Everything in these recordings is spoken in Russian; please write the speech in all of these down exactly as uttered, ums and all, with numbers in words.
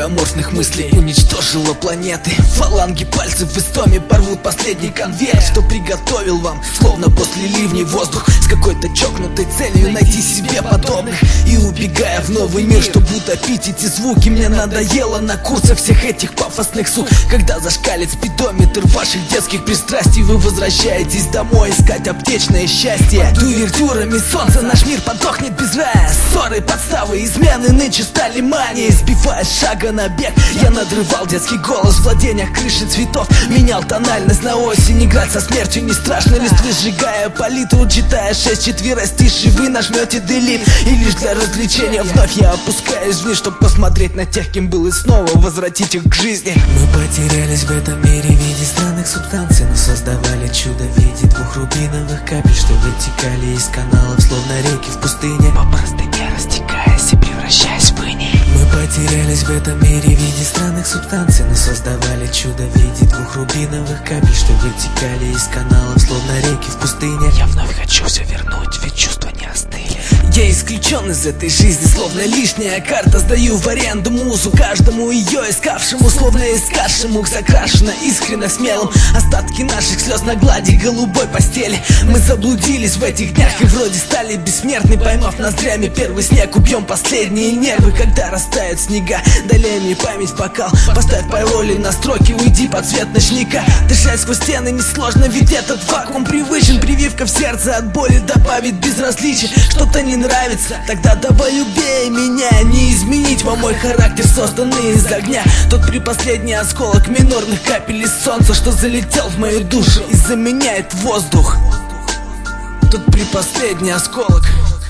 рекой аморфных мыслей уничтожила планеты. Фаланги пальцев в истоме порвут последний конверт, что приготовил вам, словно после ливней, воздух с какой-то чокнутой целью найти себе подобных. И убегая в новый мир, чтобы утопить эти звуки, мне надоело на курсах всех этих пафосных сук. Когда зашкалит спидометр ваших детских пристрастий, вы возвращаетесь домой искать аптечное счастье. Под увертюрами солнца наш мир подохнет без рая. Ссоры, подставы, измены нынче стали манией. Сбивая с шага на бег, я надрывал детский голос в владениях крыши цветов. Менял тональность на осень, играть со смертью не страшно. Листвы сжигая палитру, читая шесть четверостишей, вы нажмете делит. И лишь для развлечения вновь я опускаюсь вниз, чтоб посмотреть на тех, кем был, и снова возвратить их к жизни. Мы потерялись в этом мире в виде странных субстанций, но создавали чудо в виде двух рубиновых капель, что вытекали из каналов, словно реки в пустыне, по простыне растекаясь и превращаясь в иней. Мы потерялись в этом мире в виде странных субстанций, но создавали чудо в виде двух рубиновых капель, что вытекали из каналов, словно реки в пустыне. Я вновь хочу все вернуть, ведь чувства не остыли. Я исключен из этой жизни, словно лишняя карта. Сдаю в аренду музу каждому ее искавшему, словно искавшему, закрашено искренно смелым. Остатки наших слез на глади голубой постели. Мы заблудились в этих днях и вроде стали бессмертны, поймав ноздрями первый снег. Убьем последние нервы, когда растают снега. Долей мне память в бокал, поставь пароли на строки, уйди под свет ночника. Дышать сквозь стены несложно, ведь этот вакуум привычен. Прививка в сердце от боли добавит безразличие. Что-то не нравится, тогда давай убей меня. Не изменить вам мой характер, созданный из огня. Тот предпоследний осколок минорных капель из солнца, что залетел в мою душу и заменяет воздух. Тот предпоследний осколок,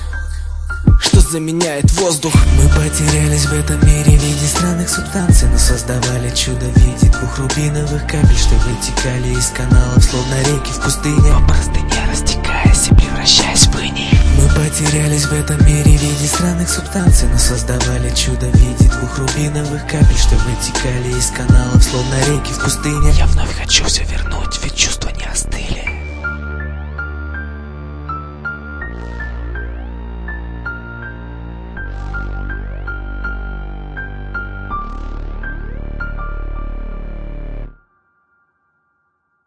что заменяет воздух. Мы потерялись в этом мире в виде странных субстанций, но создавали чудо в виде двух рубиновых капель, что вытекали из каналов, словно реки в пустыне, по простыне растекаясь и превращаясь в иней. Мы потерялись в этом мире в виде странных субстанций, но создавали чудо в виде двух рубиновых капель, что вытекали из каналов, словно реки в пустыне. Я вновь хочу все вернуть, ведь